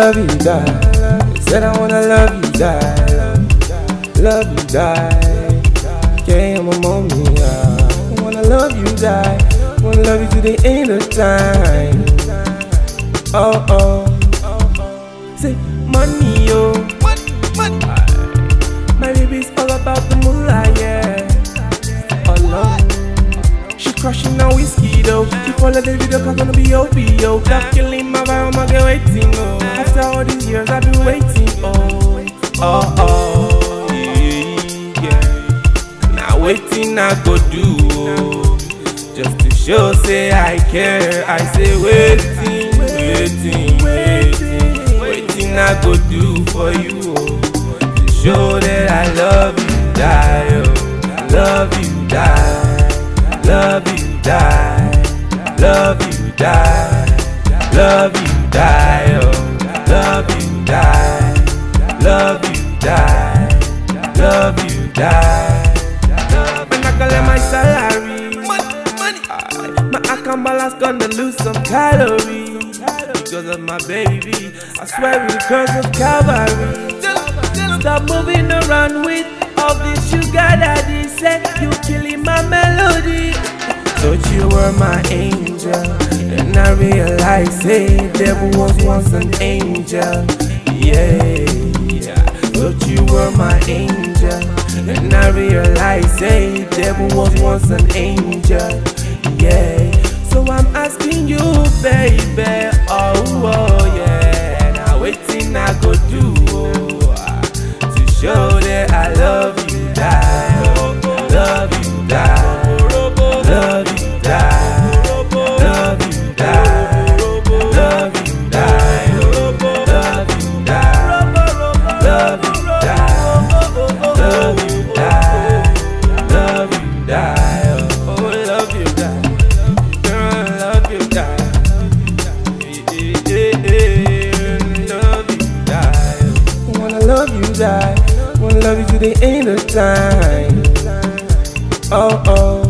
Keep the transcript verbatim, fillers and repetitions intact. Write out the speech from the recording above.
love you, die. Said I wanna love you, die. Love you, die. Can't my mommy, I wanna love you, die. Wanna love you to the end of time. Oh oh. Say money, yo. My baby's all about the moolah, yeah. Oh love. She crushing on whiskey though. She follow the video cause gonna be O B yo. Love killing my vibe, I'ma get waiting, oh. After all these years I've been waiting, oh. Oh oh, yeah, yeah. Now waiting I go do, oh. Just to show say I care. I say waiting, waiting, waiting. Waiting I go do for you, oh. To show that I love you, die, oh. Love you, die. Love you, die. Love you, die. Love you, die, oh. Love you, die. Love you, die. Love you, die. Man, I collect my salary. Money, money. My account balance gonna lose some calories because of my baby. I swear because of Calvary. Stop moving around with all this sugar daddy. Said you killing my melody. Thought you were my angel, and I realized, hey, devil was once an angel. Yeah, yeah. Thought you were my angel, and I realized, hey, devil was once an angel. Yeah. So I'm asking you, baby, oh, oh yeah. Now waiting I go do, oh, to show that I love you, die, oh, love you, die. Love you, die. Love you, die. Love you, die. Love you, die. Love you, die. Love you, die. Love you, die. Oh, love you, die. Girl, love you, die. Love you, die. Wanna love you, die. Wanna love you to the end of time. Oh, oh.